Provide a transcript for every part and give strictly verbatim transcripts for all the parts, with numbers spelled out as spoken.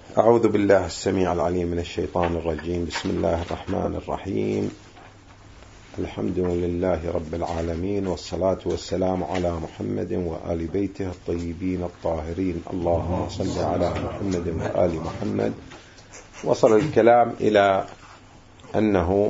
أعوذ بالله السميع العليم من الشيطان الرجيم. بسم الله الرحمن الرحيم. الحمد لله رب العالمين، والصلاة والسلام على محمد وآل بيته الطيبين الطاهرين. اللهم صل على محمد وآل محمد. وصل الكلام إلى أنه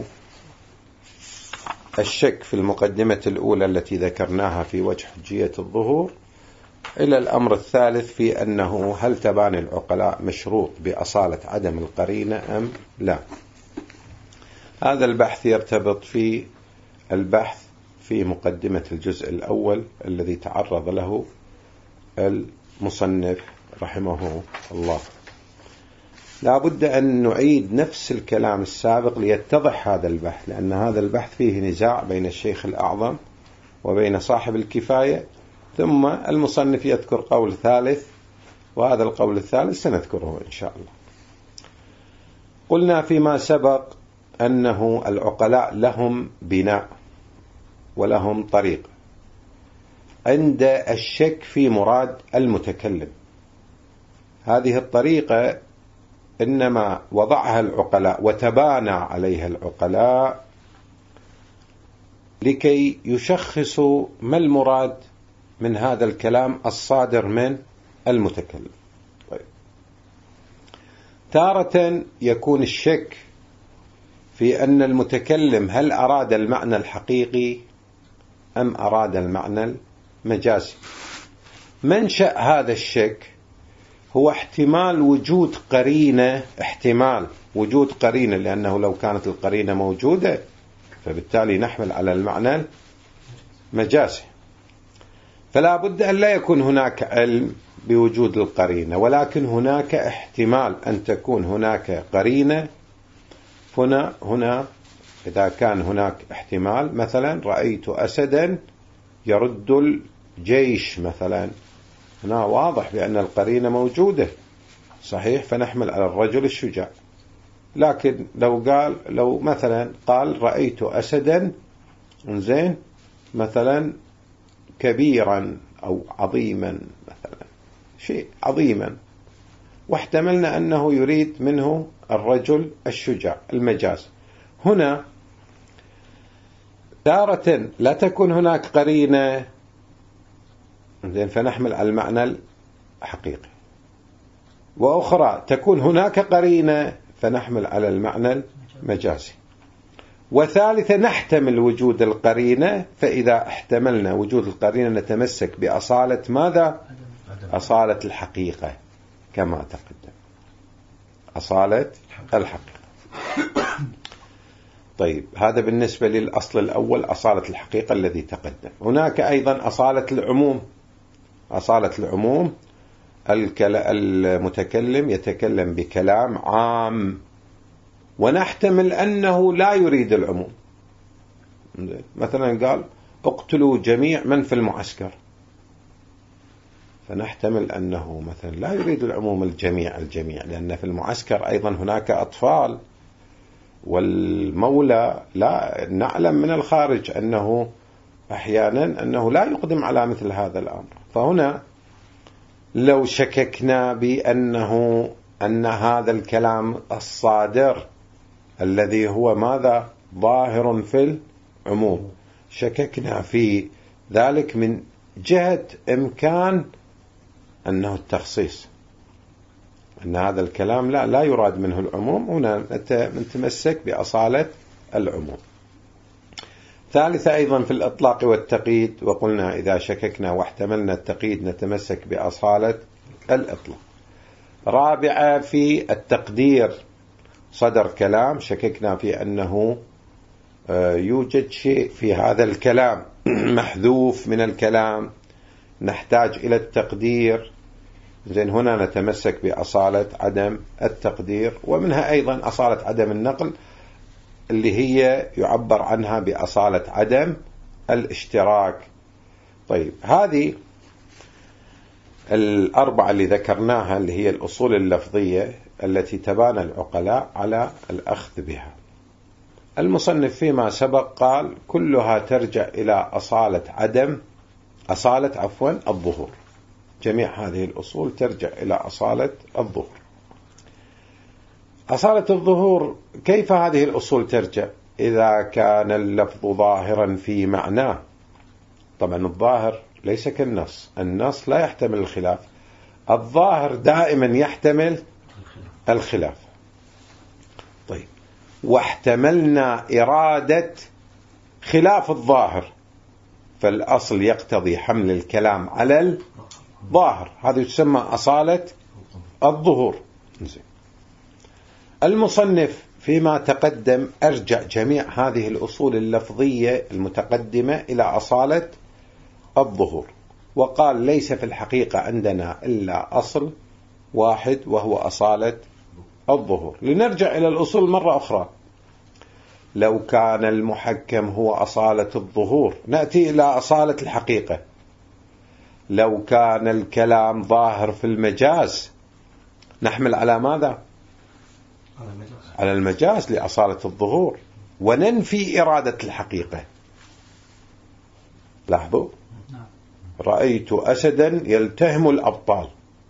الشك في المقدمة الأولى التي ذكرناها في وجه حجية الظهور، إلى الأمر الثالث في أنه هل تباني العقلاء مشروط بأصالة عدم القرينة أم لا. هذا البحث يرتبط في البحث في مقدمة الجزء الأول الذي تعرض له المصنف رحمه الله. لا بد أن نعيد نفس الكلام السابق ليتضح هذا البحث، لأن هذا البحث فيه نزاع بين الشيخ الأعظم وبين صاحب الكفاية، ثم المصنف يذكر قول ثالث، وهذا القول الثالث سنذكره إن شاء الله. قلنا فيما سبق أنه العقلاء لهم بناء ولهم طريق عند الشك في مراد المتكلم. هذه الطريقة إنما وضعها العقلاء وتبانى عليها العقلاء لكي يشخصوا ما المراد من هذا الكلام الصادر من المتكلم. طيب. تارة يكون الشك في أن المتكلم هل أراد المعنى الحقيقي أم أراد المعنى المجازي. منشأ هذا الشك هو احتمال وجود قرينة، احتمال وجود قرينة، لأنه لو كانت القرينة موجودة فبالتالي نحمل على المعنى المجازي. فلا بد أن لا يكون هناك علم بوجود القرينة، ولكن هناك احتمال أن تكون هناك قرينة. هنا هنا إذا كان هناك احتمال، مثلا رأيت أسدا يرد الجيش مثلا، هنا واضح بأن القرينة موجودة صحيح، فنحمل على الرجل الشجاع. لكن لو قال لو مثلا قال رأيت أسدا زين مثلا كبيرا أو عظيما، مثلا شيء عظيما، واحتملنا أنه يريد منه الرجل الشجاع، المجاز. هنا تارة لا تكون هناك قرينة زين فنحمل على المعنى الحقيقي، وأخرى تكون هناك قرينة فنحمل على المعنى المجازي، وثالثة نحتمل وجود القرينة. فإذا احتملنا وجود القرينة نتمسك بأصالة ماذا؟ أصالة الحقيقة كما تقدم، أصالة الحقيقة. طيب، هذا بالنسبة للأصل الأول، أصالة الحقيقة الذي تقدم. هناك أيضا أصالة العموم. أصالة العموم، المتكلم يتكلم بكلام عام ونحتمل أنه لا يريد العموم. مثلا قال اقتلوا جميع من في المعسكر، فنحتمل أنه مثلا لا يريد العموم الجميع الجميع، لأن في المعسكر أيضا هناك أطفال، والمولى لا نعلم من الخارج أنه أحيانا أنه لا يقدم على مثل هذا الأمر. فهنا لو شككنا بأنه أن هذا الكلام الصادر الذي هو ماذا؟ ظاهر في العموم، شككنا في ذلك من جهة إمكان أنه التخصيص، أن هذا الكلام لا لا يراد منه العموم، هنا نتمسك بأصالة العموم. ثالثة أيضا في الإطلاق والتقييد، وقلنا إذا شككنا واحتملنا التقييد نتمسك بأصالة الإطلاق. رابعة في التقدير، صدر كلام شككنا في أنه يوجد شيء في هذا الكلام محذوف من الكلام، نحتاج إلى التقدير، زين هنا نتمسك بأصالة عدم التقدير. ومنها أيضا أصالة عدم النقل اللي هي يعبر عنها بأصالة عدم الاشتراك. طيب، هذه الأربعة اللي ذكرناها اللي هي الأصول اللفظية التي تبانى العقلاء على الأخذ بها. المصنف فيما سبق قال كلها ترجع إلى أصالة عدم أصالة عفوا الظهور. جميع هذه الأصول ترجع إلى أصالة الظهور. أصالة الظهور كيف هذه الأصول ترجع؟ إذا كان اللفظ ظاهرا في معناه. طبعا الظاهر ليس كالنص، النص لا يحتمل الخلاف، الظاهر دائما يحتمل الخلاف. طيب، واحتملنا إرادة خلاف الظاهر، فالأصل يقتضي حمل الكلام على الظاهر، هذا يسمى أصالة الظهور. المصنف فيما تقدم أرجع جميع هذه الأصول اللفظية المتقدمة إلى أصالة الظهور، وقال ليس في الحقيقة عندنا إلا أصل واحد وهو أصالة الظهور. لنرجع إلى الأصول مرة أخرى. لو كان المحكم هو أصالة الظهور، نأتي إلى أصالة الحقيقة. لو كان الكلام ظاهر في المجاز، نحمل على ماذا؟ على المجاز, على المجاز لأصالة الظهور، وننفي إرادة الحقيقة. لاحظوا، رأيت أسدا يلتهم الأبطال.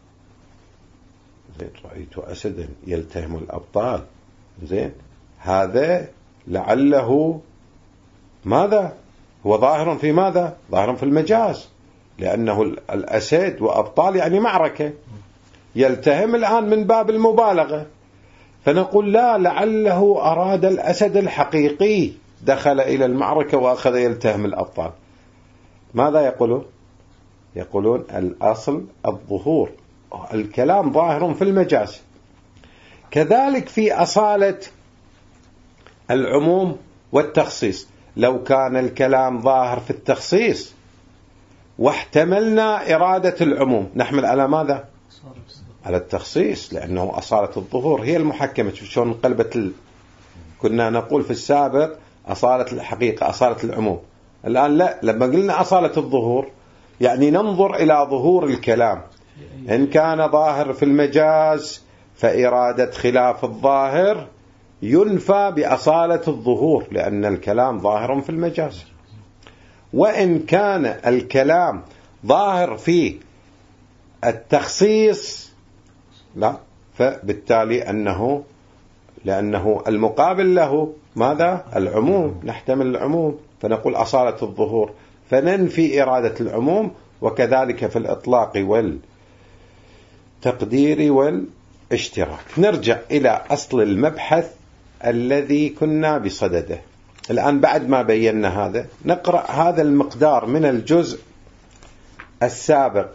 زين، رأيت أسدا يلتهم الأبطال. زين، هذا لعله ماذا؟ هو ظاهر في ماذا؟ ظاهر في المجاز، لأنه الأسد وأبطال يعني معركة، يلتهم الآن من باب المبالغة، فنقول لا، لعله أراد الأسد الحقيقي دخل إلى المعركة وأخذ يلتهم الأبطال. ماذا يقولون؟ يقولون الأصل الظهور، الكلام ظاهر في المجاز. كذلك في أصالة العموم والتخصيص، لو كان الكلام ظاهر في التخصيص واحتملنا إرادة العموم، نحمل على ماذا؟ على التخصيص، لأنه أصالة الظهور هي المحكمة. شلون قلبت ال... كنا نقول في السابق أصالة الحقيقة، أصالة العموم، الآن لا، لما قلنا أصالة الظهور يعني ننظر إلى ظهور الكلام، إن كان ظاهر في المجاز فإرادة خلاف الظاهر ينفى بأصالة الظهور، لأن الكلام ظاهر في المجاز. وإن كان الكلام ظاهر في التخصيص لا، فبالتالي أنه لأنه المقابل له ماذا؟ العموم، نحتمل العموم، فنقول أصالة الظهور، فننفي إرادة العموم. وكذلك في الإطلاق والتقدير والاشتراك. نرجع إلى أصل المبحث الذي كنا بصدده. الآن بعد ما بينا هذا، نقرأ هذا المقدار من الجزء السابق.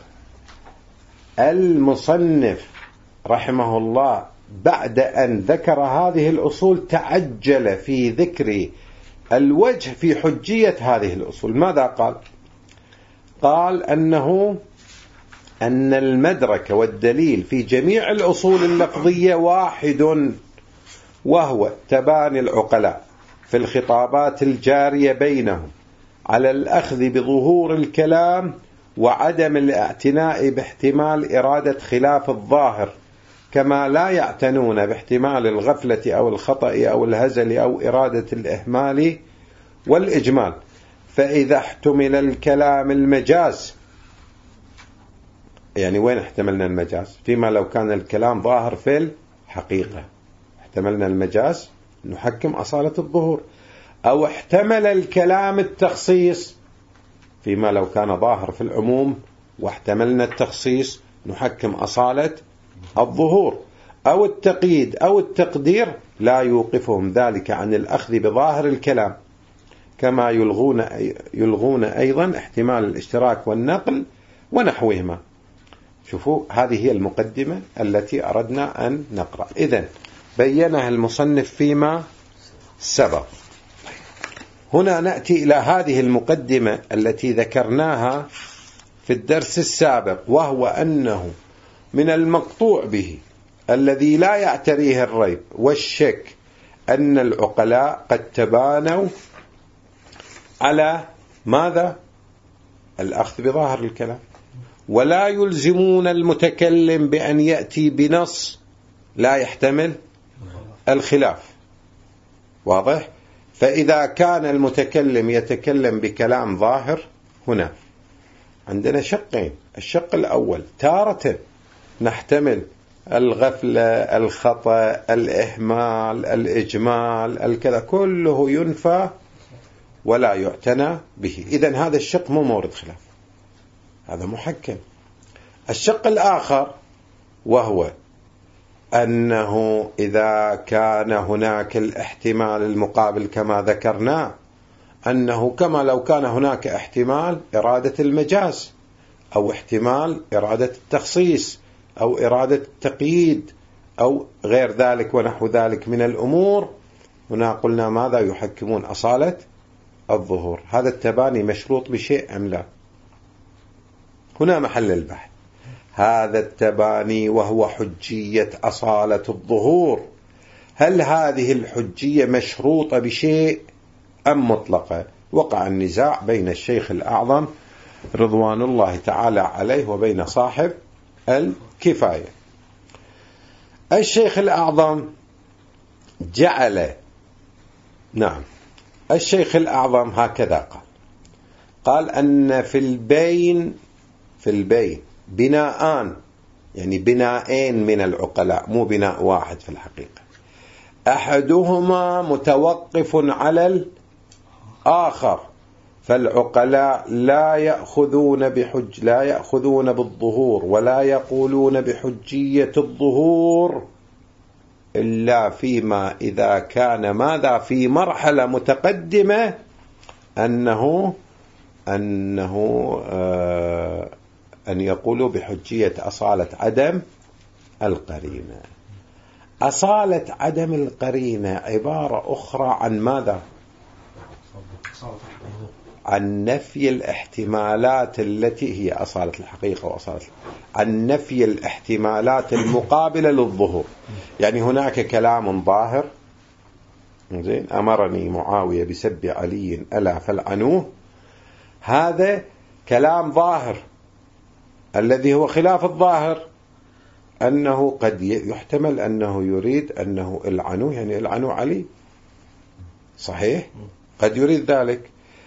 المصنف رحمه الله بعد أن ذكر هذه الأصول تعجل في ذكر الوجه في حجية هذه الأصول. ماذا قال؟ قال أنه أن المدرك والدليل في جميع الأصول اللفظية واحد، وهو تباني العقلاء في الخطابات الجارية بينهم على الأخذ بظهور الكلام وعدم الاعتناء باحتمال إرادة خلاف الظاهر، كما لا يعتنون باحتمال الغفلة أو الخطأ أو الهزل أو إرادة الإهمال والإجمال. فإذا احتمل الكلام المجاز، يعني وين احتملنا المجاز؟ فيما لو كان الكلام ظاهر في الحقيقة احتملنا المجاز نحكم أصالة الظهور، أو احتمل الكلام التخصيص فيما لو كان ظاهر في العموم واحتملنا التخصيص نحكم أصالة الظهور، أو التقييد أو التقدير لا يوقفهم ذلك عن الأخذ بظاهر الكلام، كما يلغون يلغون أيضا احتمال الاشتراك والنقل ونحوهما. شوفوا، هذه هي المقدمة التي أردنا أن نقرأ. إذن بينها المصنف فيما سبق. هنا نأتي إلى هذه المقدمة التي ذكرناها في الدرس السابق، وهو أنه من المقطوع به الذي لا يعتريه الريب والشك أن العقلاء قد تبانوا على ماذا؟ الأخذ بظاهر الكلام، ولا يلزمون المتكلم بأن يأتي بنص لا يحتمل الخلاف. واضح؟ فإذا كان المتكلم يتكلم بكلام ظاهر، هنا عندنا شقين. الشق الأول، تارة نحتمل الغفلة، الخطأ، الإهمال، الإجمال، الكذا، كله ينفى ولا يعتنى به. إذن هذا الشق مو مورد خلاف، هذا محكم. الشق الآخر وهو أنه إذا كان هناك الاحتمال المقابل كما ذكرنا، أنه كما لو كان هناك احتمال إرادة المجاز أو احتمال إرادة التخصيص أو إرادة التقييد أو غير ذلك ونحو ذلك من الأمور، هنا قلنا ماذا؟ يحكمون أصالة الظهور. هذا التباني مشروط بشيء أم لا؟ هنا محل البحث. هذا التباني وهو حجية أصالة الظهور، هل هذه الحجية مشروطة بشيء أم مطلقة؟ وقع النزاع بين الشيخ الأعظم رضوان الله تعالى عليه وبين صاحب الكفاية. الشيخ الأعظم جعل نعم الشيخ الأعظم هكذا قال قال أن في البين في البين بناءان، يعني بناءين من العقلاء، مو بناء واحد في الحقيقة، أحدهما متوقف على الآخر، فالعقلاء لا يأخذون بحج لا يأخذون بالظهور ولا يقولون بحجية الظهور إلا فيما إذا كان ماذا في مرحلة متقدمة أنه أنه آه أن يقولوا بحجية أصالة عدم القرينة. أصالة عدم القرينة عبارة أخرى عن ماذا؟ عن نفي الاحتمالات التي هي أصالة الحقيقة وأصالة عن نفي الاحتمالات المقابلة للظهور. يعني هناك كلام ظاهر، زين، أمرني معاوية بسب علي ألا فلعنوه، هذا كلام ظاهر. الذي هو خلاف الظاهر أنه قد يحتمل أنه يريد أنه العنوه، يعني العنوا علي، صحيح؟ قد يريد ذلك.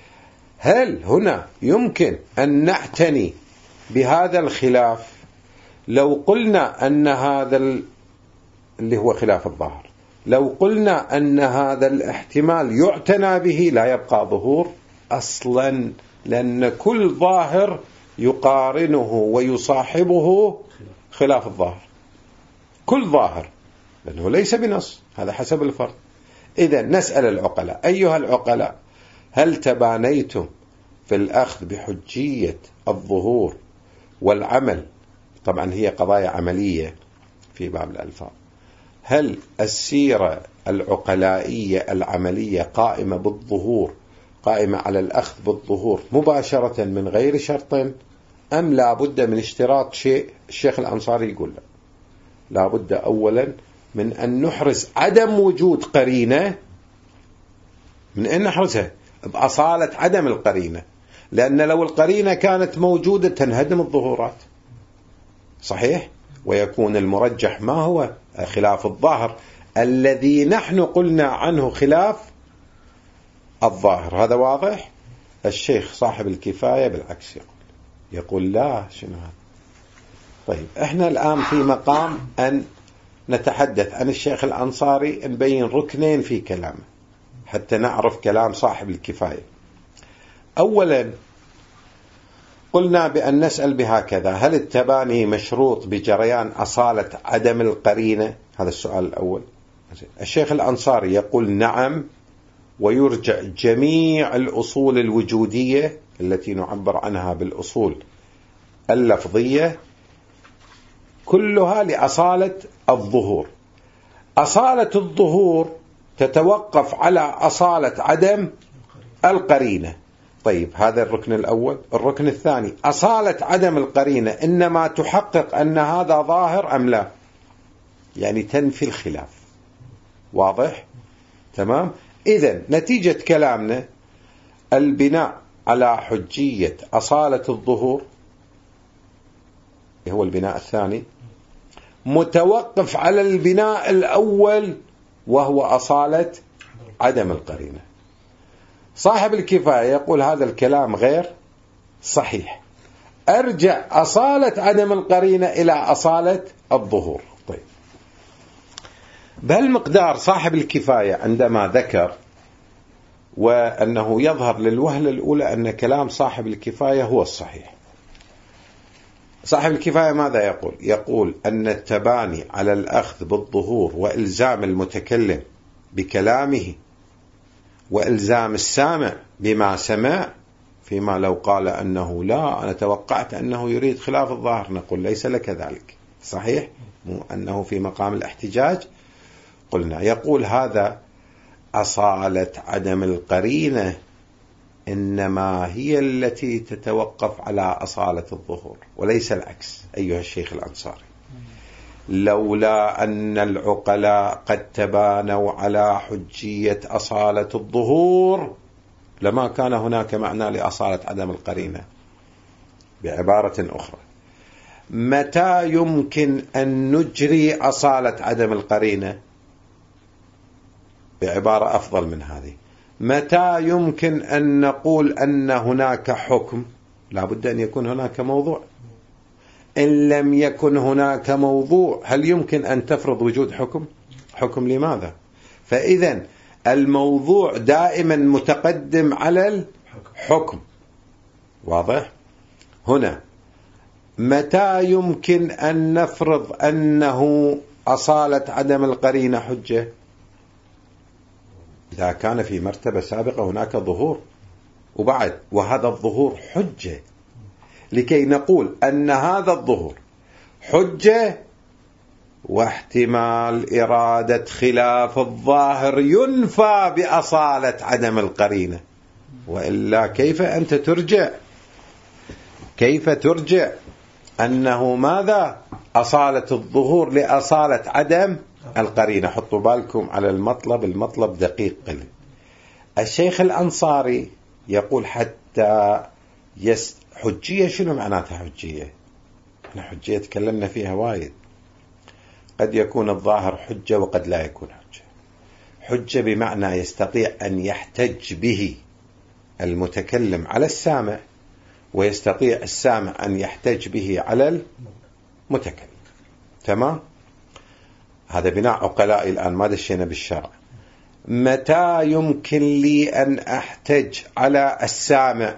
هل هنا يمكن أن نعتني بهذا الخلاف لو قلنا أن هذا اللي هو خلاف الظاهر، لو قلنا أن هذا الاحتمال يعتنى به لا يبقى ظهور أصلا، لأن كل ظاهر يقارنه ويصاحبه خلاف الظاهر، كل ظاهر، لأنه ليس بنص، هذا حسب الفرض. إذن نسأل العقلاء، أيها العقلاء، هل تبانيتم في الأخذ بحجية الظهور والعمل؟ طبعا هي قضايا عملية في باب الألفاظ. هل السيرة العقلائية العملية قائمة بالظهور، قائمة على الأخذ بالظهور مباشرة من غير شرط، أم لا بد من اشتراط شيء؟ الشيخ الأنصاري يقول لا، لا بد أولا من أن نحرز عدم وجود قرينة. من أين نحرزها؟ بأصالة عدم القرينة، لأن لو القرينة كانت موجودة تنهدم الظهورات، صحيح؟ ويكون المرجح ما هو؟ خلاف الظاهر الذي نحن قلنا عنه خلاف الظاهر. هذا واضح؟ الشيخ صاحب الكفاية بالعكس يقول يقول لا، شنو هذا؟ طيب احنا الآن في مقام أن نتحدث عن الشيخ الأنصاري، نبين ركنين في كلامه حتى نعرف كلام صاحب الكفاية. أولا قلنا بأن نسأل بهكذا: هل التباني مشروط بجريان أصالة عدم القرينة؟ هذا السؤال الأول. الشيخ الأنصاري يقول نعم، ويرجع جميع الأصول الوجودية التي نعبر عنها بالأصول اللفظية كلها لأصالة الظهور. أصالة الظهور تتوقف على أصالة عدم القرينة. طيب هذا الركن الأول. الركن الثاني: أصالة عدم القرينة إنما تحقق أن هذا ظاهر أم لا، يعني تنفي الخلاف. واضح؟ تمام. إذن نتيجة كلامنا البناء على حجية أصالة الظهور هو البناء الثاني، متوقف على البناء الأول وهو أصالة عدم القرينة. صاحب الكفاية يقول هذا الكلام غير صحيح، أرجع أصالة عدم القرينة إلى أصالة الظهور. طيب، بهالمقدار صاحب الكفاية عندما ذكر وأنه يظهر للوهلة الأولى أن كلام صاحب الكفاية هو الصحيح. صاحب الكفاية ماذا يقول؟ يقول أن التباني على الأخذ بالظهور وإلزام المتكلم بكلامه وإلزام السامع بما سمع، فيما لو قال أنه لا أنا توقعت أنه يريد خلاف الظاهر، نقول ليس لك ذلك، صحيح؟ مو أنه في مقام الاحتجاج قلنا. يقول هذا أصالة عدم القرينة إنما هي التي تتوقف على أصالة الظهور وليس العكس أيها الشيخ الأنصاري. لولا أن العقلاء قد تبانوا على حجية أصالة الظهور لما كان هناك معنى لأصالة عدم القرينة. بعبارة أخرى، متى يمكن أن نجري أصالة عدم القرينة؟ بعبارة أفضل من هذه، متى يمكن أن نقول أن هناك حكم؟ لا بد أن يكون هناك موضوع. إن لم يكن هناك موضوع هل يمكن أن تفرض وجود حكم؟ حكم لماذا؟ فإذن الموضوع دائما متقدم على الحكم. واضح؟ هنا متى يمكن أن نفرض أنه أصالة عدم القرينة حجة؟ إذا كان في مرتبة سابقة هناك ظهور وبعد، وهذا الظهور حجة. لكي نقول أن هذا الظهور حجة واحتمال إرادة خلاف الظاهر ينفى بأصالة عدم القرينة، وإلا كيف أنت ترجع كيف ترجع أنه ماذا أصالة الظهور لأصالة عدم القرينة؟ حطوا بالكم على المطلب، المطلب دقيق قليل. الشيخ الأنصاري يقول حتى يس حجية. شنو معناتها حجية؟ احنا حجية تكلمنا فيها وايد. قد يكون الظاهر حجة وقد لا يكون حجة. حجة بمعنى يستطيع أن يحتج به المتكلم على السامع، ويستطيع السامع أن يحتج به على المتكلم. تمام؟ هذا بناء عقلائي الآن، ما دشينا بالشرع. متى يمكن لي أن أحتج على السامع؟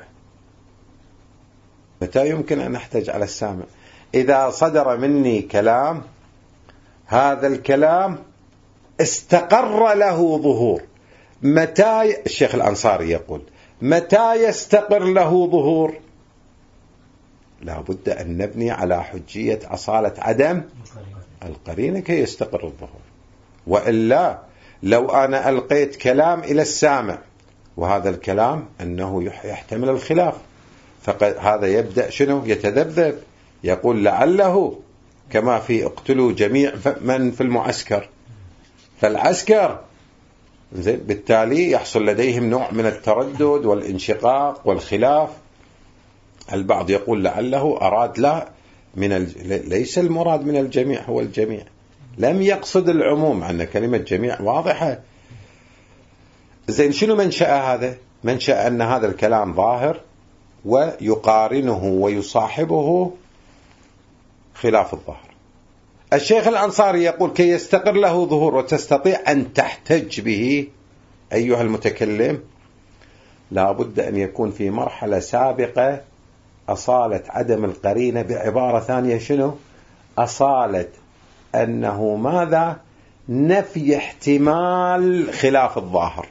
متى يمكن أن أحتج على السامع؟ إذا صدر مني كلام، هذا الكلام استقر له ظهور. متى؟ الشيخ الأنصاري يقول متى يستقر له ظهور؟ لا بد أن نبني على حجية أصالة عدم القرينة كي يستقر الظهور. وإلا لو أنا ألقيت كلام إلى السامع وهذا الكلام أنه يحتمل الخلاف، فقد هذا يبدأ شنو؟ يتذبذب، يقول لعله كما في اقتلوا جميع من في المعسكر، فالعسكر زين بالتالي يحصل لديهم نوع من التردد والانشقاق والخلاف. البعض يقول لعله أراد لا من ال... ليس المراد من الجميع هو الجميع، لم يقصد العموم، أن كلمة جميع واضحة. زين شنو منشأ هذا؟ منشأ أن هذا الكلام ظاهر ويقارنه ويصاحبه خلاف الظاهر. الشيخ الأنصاري يقول كي يستقر له ظهور وتستطيع أن تحتج به أيها المتكلم، لا بد أن يكون في مرحلة سابقة أصالة عدم القرينة. بعبارة ثانية شنو؟ أصالة أنه ماذا؟ نفي احتمال خلاف الظاهر،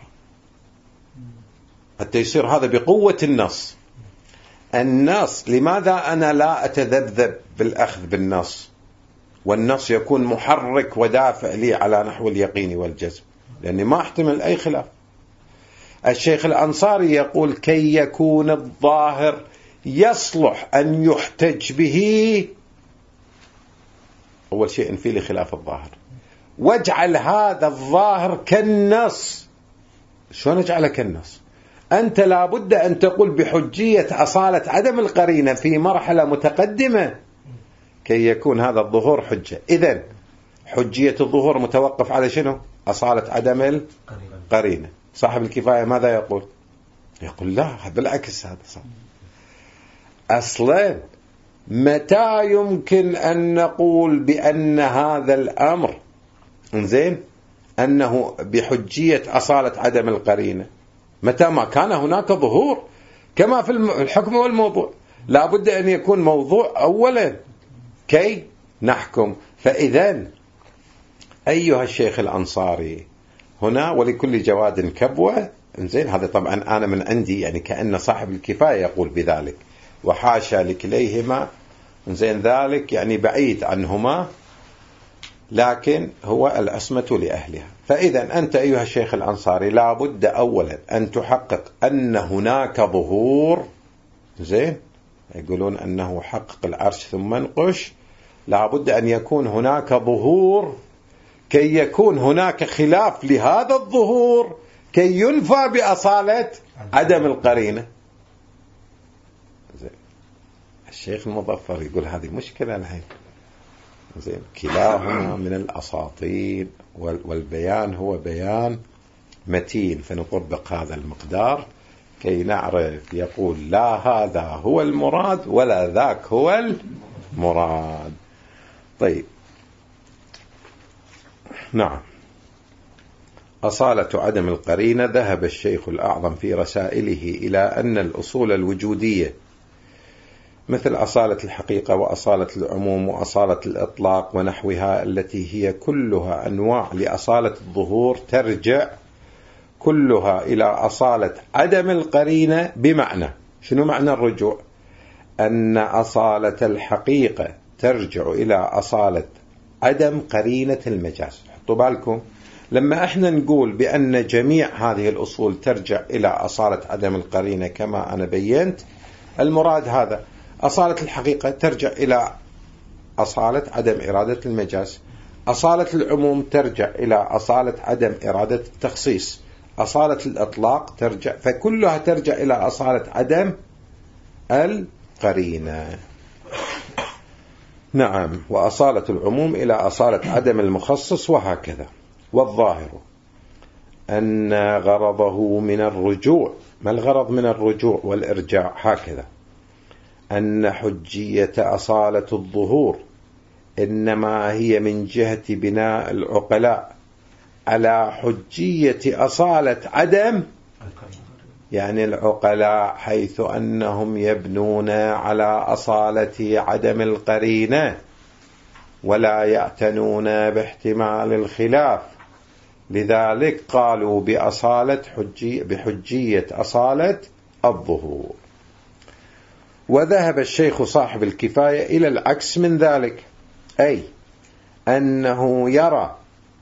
حتى يصير هذا بقوة النص. النص لماذا أنا لا أتذبذب بالأخذ بالنص والنص يكون محرك ودافع لي على نحو اليقين والجزم؟ لأني ما أحتمل أي خلاف. الشيخ الأنصاري يقول كي يكون الظاهر يصلح أن يحتج به، أول شيء انفي لي خلاف الظاهر واجعل هذا الظاهر كالنص. شلون اجعله كالنص؟ أنت لابد أن تقول بحجية أصالة عدم القرينة في مرحلة متقدمة كي يكون هذا الظهور حجة. إذن حجية الظهور متوقف على شنو؟ أصالة عدم القرينة. صاحب الكفاية ماذا يقول؟ يقول لا بالعكس، هذا صح. أصلا متى يمكن أن نقول بأن هذا الأمر إنزين أنه بحجية أصالة عدم القرينة؟ متى ما كان هناك ظهور، كما في الحكم والموضوع لا بد أن يكون موضوع أولا كي نحكم. فإذا أيها الشيخ الأنصاري هنا ولكل جواد كبوة، إنزين هذا طبعا أنا من عندي يعني كأن صاحب الكفاية يقول بذلك، وحاشا لكليهما إنزين ذلك يعني بعيد عنهما، لكن هو العصمة لأهلها. فإذا أنت أيها الشيخ الأنصاري لا بد أولا أن تحقق أن هناك ظهور، زين يقولون أنه حقق العرش ثم انقش، لا بد أن يكون هناك ظهور كي يكون هناك خلاف لهذا الظهور كي ينفى بأصالة عدم القرينة. زين الشيخ المظفر يقول هذه مشكلة الحين، زين كلاهما من الأساطين والبيان هو بيان متين، فنطبق هذا المقدار كي نعرف. يقول لا هذا هو المراد ولا ذاك هو المراد. طيب نعم. أصالة عدم القرينة، ذهب الشيخ الأعظم في رسائله إلى أن الأصول الوجودية مثل أصالة الحقيقة وأصالة العموم وأصالة الإطلاق ونحوها التي هي كلها أنواع لأصالة الظهور ترجع كلها إلى أصالة عدم القرينة. بمعنى شنو معنى الرجوع؟ أن أصالة الحقيقة ترجع إلى أصالة عدم قرينة المجاز. حطوا بالكم لما احنا نقول بأن جميع هذه الأصول ترجع إلى أصالة عدم القرينة كما أنا بينت، المراد هذا. أصالة الحقيقة ترجع إلى أصالة عدم إرادة المجاز، أصالة العموم ترجع إلى أصالة عدم إرادة التخصيص، أصالة الإطلاق ترجع، فكلها ترجع إلى أصالة عدم القرينة. نعم. وأصالة العموم إلى أصالة عدم المخصص وهكذا. والظاهر أن غرضه من الرجوع، ما الغرض من الرجوع والإرجاع؟ هكذا أن حجية أصالة الظهور إنما هي من جهة بناء العقلاء على حجية أصالة عدم، يعني العقلاء حيث أنهم يبنون على أصالة عدم القرينة ولا يعتنون باحتمال الخلاف، لذلك قالوا بأصالة حجية بحجية أصالة الظهور. وذهب الشيخ صاحب الكفاية إلى العكس من ذلك، أي أنه يرى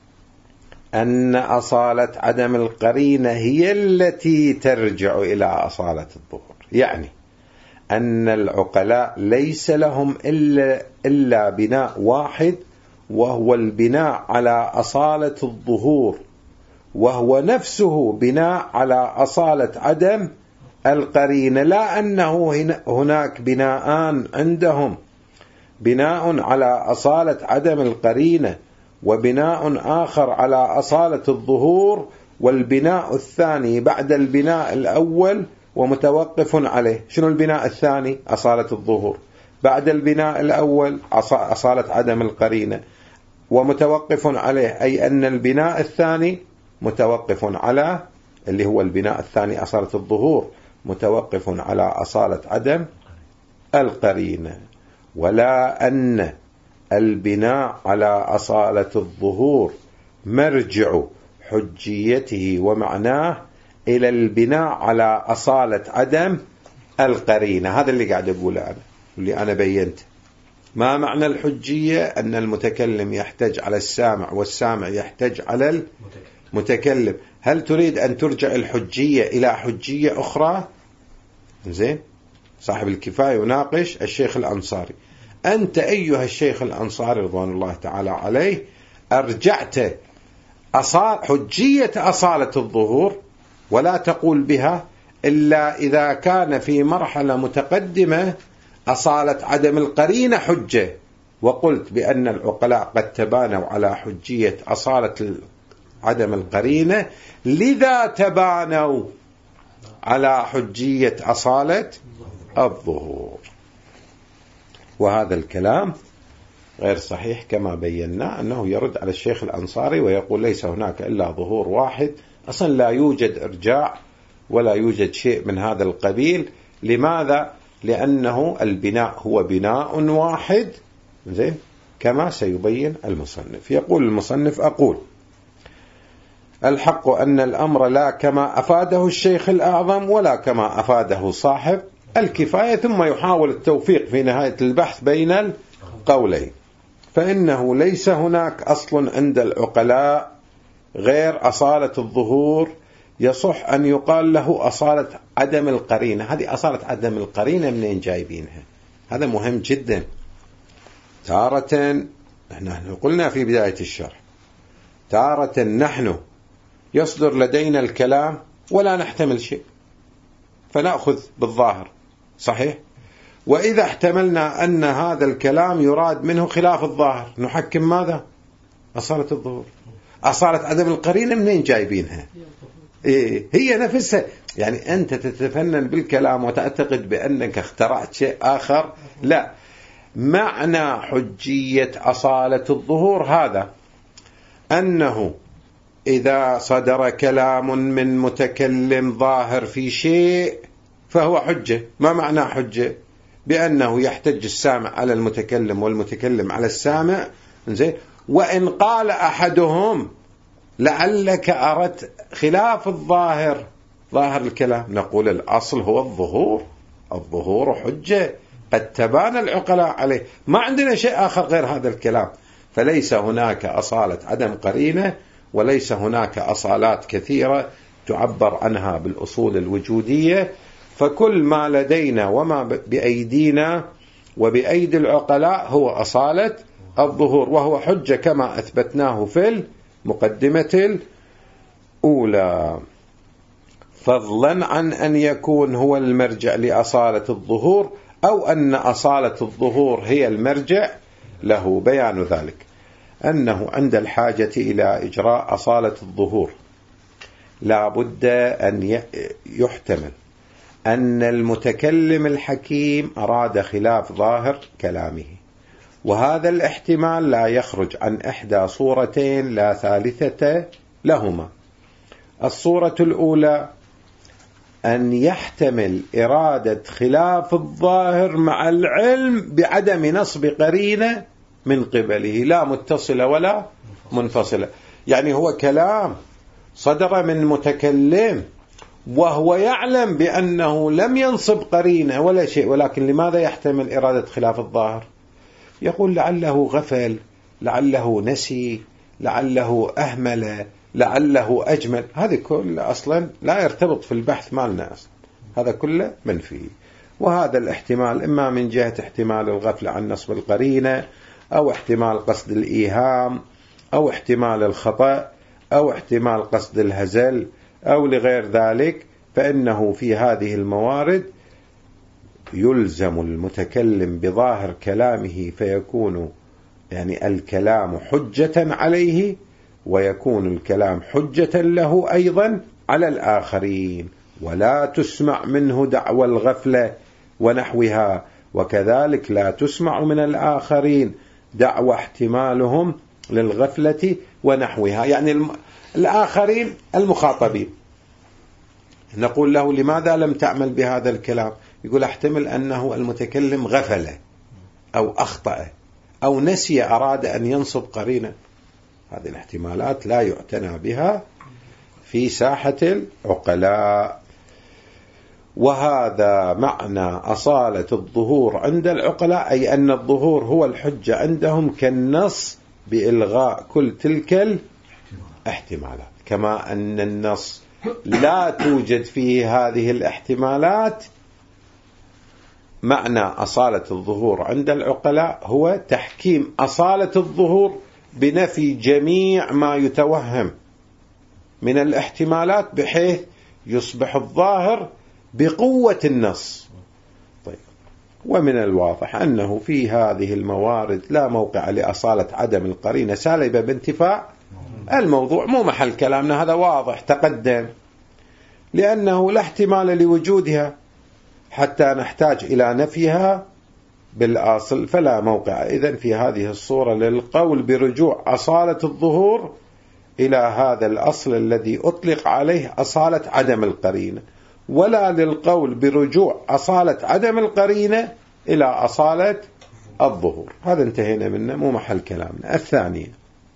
أن أصالة عدم القرينة هي التي ترجع إلى أصالة الظهور، يعني أن العقلاء ليس لهم إلا, إلا بناء واحد وهو البناء على أصالة الظهور، وهو نفسه بناء على أصالة عدم القرينة، لا أنه هناك بناءان عندهم، بناء على أصالة عدم القرينة وبناء آخر على أصالة الظهور، والبناء الثاني بعد البناء الأول ومتوقف عليه. شنو البناء الثاني؟ أصالة الظهور. بعد البناء الأول أصالة عدم القرينة ومتوقف عليه، أي أن البناء الثاني متوقف على اللي هو البناء الثاني أصالة الظهور متوقف على أصالة عدم القرينة، ولا أن البناء على أصالة الظهور مرجع حجيته ومعناه إلى البناء على أصالة عدم القرينة. هذا اللي قاعد أقوله أنا، اللي أنا بينت. ما معنى الحجية؟ أن المتكلم يحتج على السامع والسامع يحتج على المتكلم. هل تريد أن ترجع الحجية إلى حجية أخرى؟ زين، صاحب الكفاية يناقش الشيخ الأنصاري. أنت أيها الشيخ الأنصاري رضوان الله تعالى عليه أرجعت أصال حجية أصالة الظهور، ولا تقول بها إلا إذا كان في مرحلة متقدمة أصالة عدم القرينة حجة، وقلت بأن العقلاء قد تبانوا على حجية أصالة عدم القرينة، لذا تبانوا على حجية أصالة الظهور. وهذا الكلام غير صحيح كما بينا، أنه يرد على الشيخ الأنصاري ويقول ليس هناك إلا ظهور واحد، أصلا لا يوجد إرجاع ولا يوجد شيء من هذا القبيل. لماذا؟ لأنه البناء هو بناء واحد، زين، كما سيبين المصنف. يقول المصنف: أقول الحق أن الأمر لا كما أفاده الشيخ الأعظم ولا كما أفاده صاحب الكفاية، ثم يحاول التوفيق في نهاية البحث بين القولين. فإنه ليس هناك أصل عند العقلاء غير أصالة الظهور يصح أن يقال له أصالة عدم القرينة. هذه أصالة عدم القرينة منين جايبينها؟ هذا مهم جدا. تارة نحن قلنا في بداية الشرح، تارة نحن يصدر لدينا الكلام ولا نحتمل شيء فنأخذ بالظاهر، صحيح؟ وإذا احتملنا أن هذا الكلام يراد منه خلاف الظاهر نحكم ماذا؟ أصالة الظهور. أصالة عدم القرينة منين جايبينها؟ إيه هي نفسها. يعني أنت تتفنن بالكلام وتعتقد بأنك اخترعت شيء آخر. لا، معنى حجية أصالة الظهور هذا أنه إذا صدر كلام من متكلم ظاهر في شيء فهو حجة. ما معنى حجة؟ بأنه يحتج السامع على المتكلم والمتكلم على السامع، زين، وإن قال أحدهم لعلك أردت خلاف الظاهر، ظاهر الكلام، نقول الأصل هو الظهور. الظهور حجة قد تبان العقلاء عليه، ما عندنا شيء آخر غير هذا الكلام. فليس هناك أصالة عدم قرينة، وليس هناك أصالات كثيرة تعبر عنها بالأصول الوجودية. فكل ما لدينا وما بأيدينا وبأيدي العقلاء هو أصالة الظهور، وهو حجة كما أثبتناه في المقدمة الأولى، فضلا عن أن يكون هو المرجع لأصالة الظهور أو أن أصالة الظهور هي المرجع له. بيان ذلك أنه عند الحاجة إلى إجراء أصالة الظهور لا بد أن يحتمل أن المتكلم الحكيم أراد خلاف ظاهر كلامه، وهذا الاحتمال لا يخرج عن إحدى صورتين لا ثالثة لهما. الصورة الأولى أن يحتمل إرادة خلاف الظاهر مع العلم بعدم نصب قرينة من قبله، لا متصلة ولا منفصلة. يعني هو كلام صدر من متكلم وهو يعلم بأنه لم ينصب قرينة ولا شيء، ولكن لماذا يحتمل إرادة خلاف الظاهر؟ يقول لعله غفل، لعله نسي، لعله أهمل، لعله أجمل. هذه كل أصلا لا يرتبط في البحث مالنا أصلا، هذا كله منفي. وهذا الاحتمال إما من جهة احتمال الغفلة عن نصب القرينة، أو احتمال قصد الإيهام، أو احتمال الخطأ، أو احتمال قصد الهزل، أو لغير ذلك. فإنه في هذه الموارد يلزم المتكلم بظاهر كلامه، فيكون يعني الكلام حجة عليه، ويكون الكلام حجة له أيضا على الآخرين، ولا تسمع منه دعوى الغفلة ونحوها، وكذلك لا تسمع من الآخرين دعوى احتمالهم للغفلة ونحوها. يعني الآخرين المخاطبين نقول له لماذا لم تعمل بهذا الكلام؟ يقول احتمل أنه المتكلم غفل أو أخطأ أو نسي، أراد أن ينصب قرينة. هذه الاحتمالات لا يعتنى بها في ساحة العقلاء. وهذا معنى أصالة الظهور عند العقلاء، أي أن الظهور هو الحجة عندهم كالنص بإلغاء كل تلك الاحتمالات، كما أن النص لا توجد فيه هذه الاحتمالات. معنى أصالة الظهور عند العقلاء هو تحكيم أصالة الظهور بنفي جميع ما يتوهم من الاحتمالات، بحيث يصبح الظاهر بقوة النص. طيب، ومن الواضح أنه في هذه الموارد لا موقع لأصالة عدم القرينة سالبة بانتفاع الموضوع، مو محل كلامنا، هذا واضح تقدم، لأنه لا احتمال لوجودها حتى نحتاج إلى نفيها بالأصل فلا موقع إذن في هذه الصورة للقول برجوع أصالة الظهور إلى هذا الأصل الذي أطلق عليه أصالة عدم القرينة، ولا للقول برجوع أصالة عدم القرينة إلى أصالة الظهور. هذا انتهينا منه، مو محل كلامنا. الثانية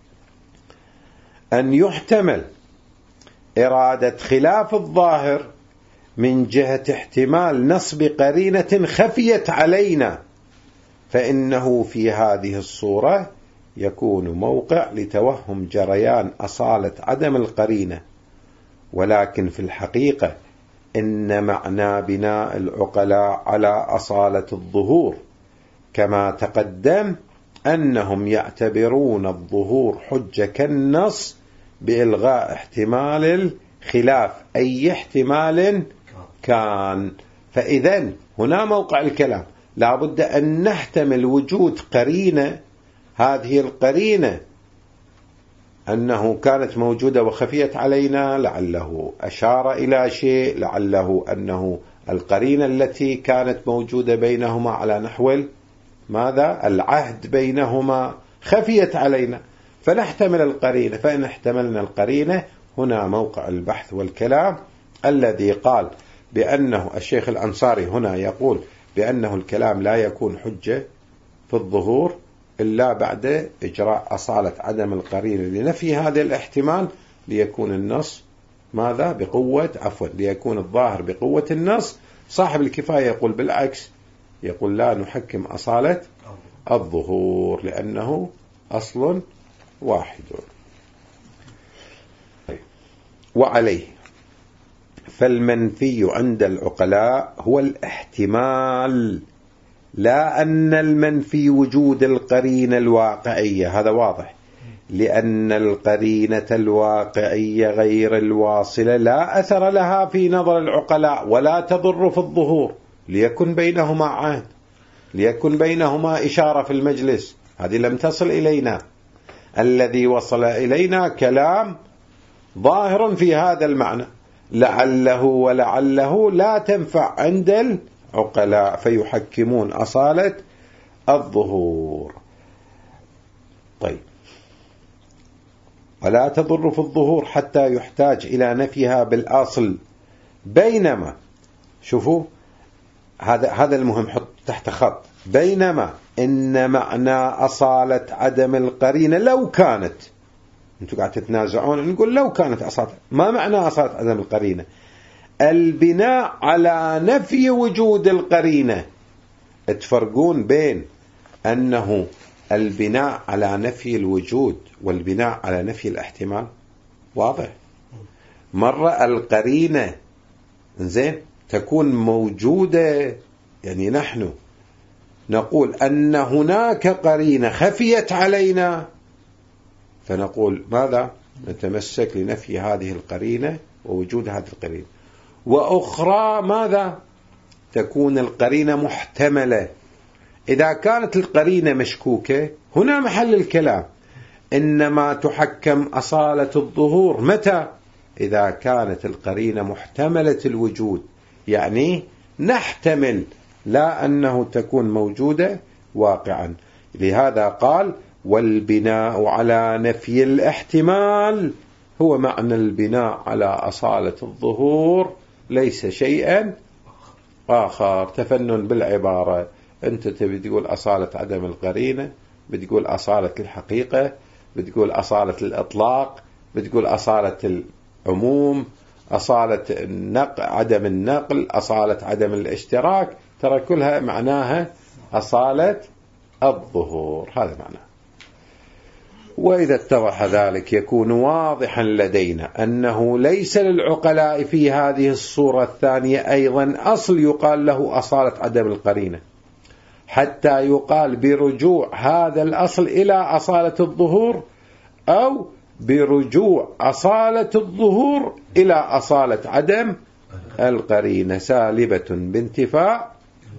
أن يحتمل إرادة خلاف الظاهر من جهة احتمال نصب قرينة خفيت علينا، فإنه في هذه الصورة يكون موقع لتوهم جريان أصالة عدم القرينة، ولكن في الحقيقة إن معنى بناء العقلاء على أصالة الظهور كما تقدم أنهم يعتبرون الظهور حجة كالنص بإلغاء احتمال الخلاف أي احتمال كان. فإذن هنا موقع الكلام، لا بد أن نحتمل وجود قرينة، هذه القرينة أنه كانت موجودة وخفيت علينا، لعله أشار إلى شيء، لعله أنه القرينة التي كانت موجودة بينهما على نحو ماذا العهد بينهما خفيت علينا، فنحتمل القرينة. فإن احتملنا القرينة هنا موقع البحث والكلام الذي قال بأنه الشيخ الأنصاري هنا يقول بأنه الكلام لا يكون حجة في الظهور إلا بعد إجراء أصالة عدم القرينة لنفي هذا الاحتمال، ليكون النص ماذا بقوة عفوا ليكون الظاهر بقوة النص. صاحب الكفاية يقول بالعكس، يقول لا نحكم أصالة الظهور لأنه أصل واحد. وعليه فالمنفي عند العقلاء هو الاحتمال، لا أن المنفي وجود القرينة الواقعية، هذا واضح، لأن القرينة الواقعية غير الواصلة لا أثر لها في نظر العقلاء ولا تضر في الظهور، ليكن بينهما عهد، ليكن بينهما إشارة في المجلس، هذه لم تصل إلينا. الذي وصل إلينا كلام ظاهر في هذا المعنى، لعله ولعله لا تنفع عند العقلاء فيحكمون أصالة الظهور. طيب، ولا تضر في الظهور حتى يحتاج إلى نفيها بالأصل، بينما شوفوا هذا هذا المهم، حط تحت خط، بينما إن معنى أصالة عدم القرينة لو كانت، أنتوا قاعد تتنازعون، نقول لو كانت أصالة، ما معنى أصالة عدم القرينة؟ البناء على نفي وجود القرينة. تفرقون بين أنه البناء على نفي الوجود والبناء على نفي الاحتمال، واضح. مرة القرينة زين تكون موجودة، يعني نحن نقول أن هناك قرينة خفيت علينا، فنقول ماذا؟ نتمسك لنفي هذه القرينة ووجود هذه القرينة. وأخرى ماذا؟ تكون القرينة محتملة. إذا كانت القرينة مشكوكة هنا محل الكلام، إنما تحكم أصالة الظهور متى؟ إذا كانت القرينة محتملة الوجود، يعني نحتمل لا أنه تكون موجودة واقعا. لهذا قال والبناء على نفي الاحتمال هو معنى البناء على أصالة الظهور، ليس شيئا آخر. تفنن بالعبارة، أنت تبي تقول أصالة عدم القرينة، بتقول أصالة الحقيقة، بتقول أصالة الإطلاق، بتقول أصالة العموم، أصالة النقل عدم النقل، أصالة عدم الاشتراك، ترى كلها معناها أصالة الظهور، هذا معناه. وإذا اتضح ذلك يكون واضحا لدينا أنه ليس للعقلاء في هذه الصورة الثانية أيضا أصل يقال له أصالة عدم القرينة، حتى يقال برجوع هذا الأصل إلى أصالة الظهور، أو برجوع أصالة الظهور إلى أصالة عدم القرينة سالبة بانتفاء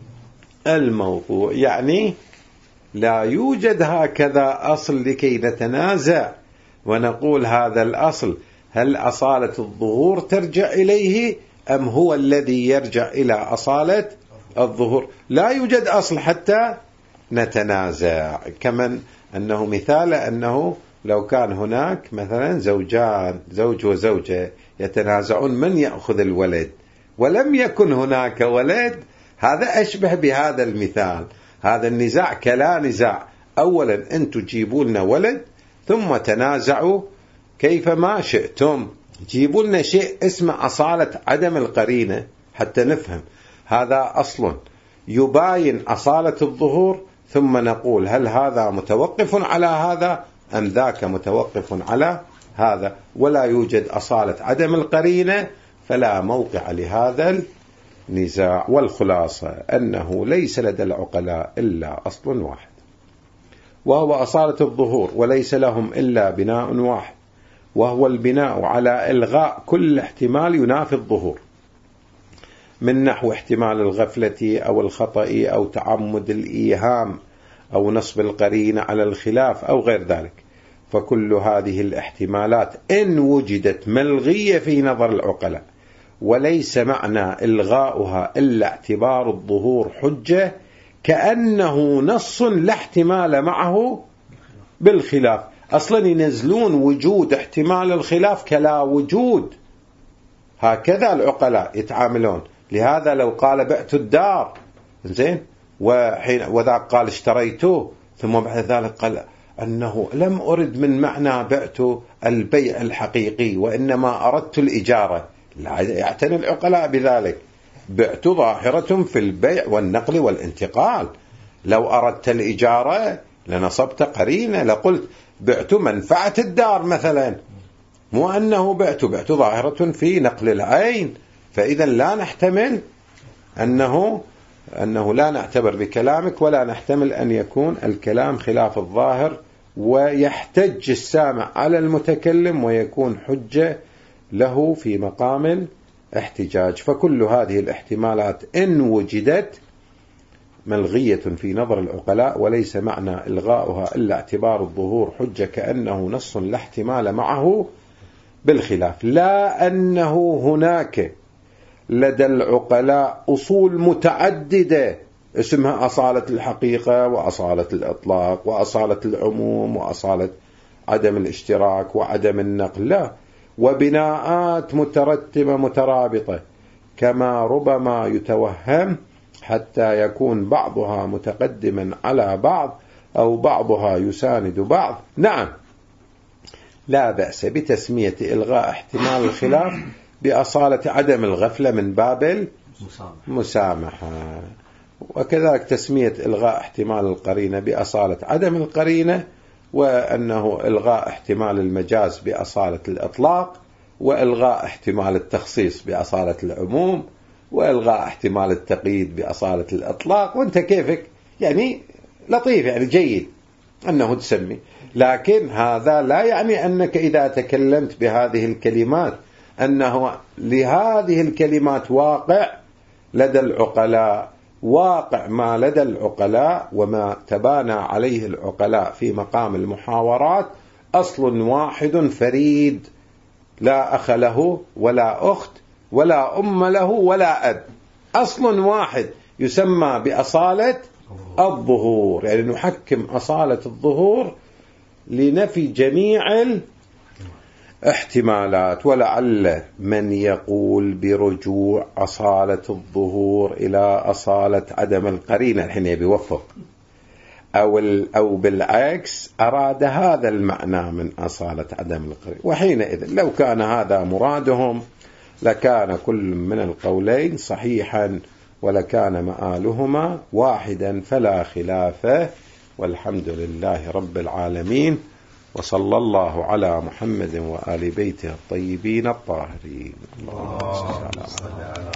الموضوع. يعني لا يوجد هكذا أصل لكي نتنازع ونقول هذا الأصل هل أصالة الظهور ترجع إليه أم هو الذي يرجع إلى أصالة الظهور. لا يوجد أصل حتى نتنازع. كمن أنه مثال أنه لو كان هناك مثلا زوجان، زوج وزوجة، يتنازعون من يأخذ الولد ولم يكن هناك ولد، هذا أشبه بهذا المثال. هذا النزاع كلا نزاع، أولا أنتم جيبوا لنا ولد ثم تنازعوا كيفما شئتم، جيبوا لنا شيء اسمه أصالة عدم القرينة حتى نفهم. هذا أصل يباين أصالة الظهور، ثم نقول هل هذا متوقف على هذا أم ذاك متوقف على هذا، ولا يوجد أصالة عدم القرينة فلا موقع لهذا النزاع. والخلاصة أنه ليس لدى العقلاء إلا أصل واحد وهو أصالة الظهور، وليس لهم إلا بناء واحد وهو البناء على إلغاء كل احتمال ينافي الظهور، من نحو احتمال الغفلة أو الخطأ أو تعمد الإيهام أو نصب القرينة على الخلاف أو غير ذلك. فكل هذه الاحتمالات إن وجدت ملغية في نظر العقلاء، وليس معنى إلغاؤها إلا اعتبار الظهور حجة، كأنه نص لا احتمال معه بالخلاف. أصلا ينزلون وجود احتمال الخلاف كلا وجود، هكذا العقلاء يتعاملون. لهذا لو قال بعت الدار زين وحين وذاك قال اشتريته، ثم بعد ذلك قال أنه لم أرد من معنى بعت البيع الحقيقي وإنما أردت الإجارة، لا يعتني العقلاء بذلك. بعت ظاهرة في البيع والنقل والانتقال، لو أردت الإجارة لنصبت قرينة، لقلت بعت منفعة الدار مثلا، مو أنه بعت بعت ظاهرة في نقل العين. فإذا لا نحتمل أنه أنه لا نعتبر بكلامك، ولا نحتمل أن يكون الكلام خلاف الظاهر ويحتج السامع على المتكلم ويكون حجة له في مقام الاحتجاج. فكل هذه الاحتمالات إن وجدت ملغية في نظر العقلاء، وليس معنى إلغاؤها إلا اعتبار الظهور حجة، كأنه نص لا احتمال معه بالخلاف. لا أنه هناك لدى العقلاء أصول متعددة اسمها أصالة الحقيقة وأصالة الإطلاق وأصالة العموم وأصالة عدم الاشتراك وعدم النقل، لا، وبناءات مترتبة مترابطة، كما ربما يتوهم حتى يكون بعضها متقدما على بعض أو بعضها يساند بعض. نعم، لا بأس بتسمية إلغاء احتمال الخلاف بأصالة عدم الغفلة من باب المسامحة، وكذلك تسمية إلغاء احتمال القرينة بأصالة عدم القرينة، وأنه إلغاء احتمال المجاز بأصالة الإطلاق، وإلغاء احتمال التخصيص بأصالة العموم، وإلغاء احتمال التقييد بأصالة الإطلاق. وانت كيفك يعني لطيف، يعني جيد أنه تسمي، لكن هذا لا يعني أنك إذا تكلمت بهذه الكلمات أنه لهذه الكلمات واقع لدى العقلاء، واقع ما لدى العقلاء وما تبانى عليه العقلاء في مقام المحاورات أصل واحد فريد، لا أخ له ولا أخت ولا أم له ولا أب، أصل واحد يسمى بأصالة الظهور. يعني نحكم أصالة الظهور لنفي جميع الاحتمالات. ولعل من يقول برجوع أصالة الظهور إلى أصالة عدم القرينة الحين يبي يوفق، أو, أو بالعكس أراد هذا المعنى من أصالة عدم القرينة، وحينئذ لو كان هذا مرادهم لكان كل من القولين صحيحا ولكان مآلهما واحدا فلا خلاف. والحمد لله رب العالمين، وصلى الله على محمد وآل بيته الطيبين الطاهرين. اللهم صل على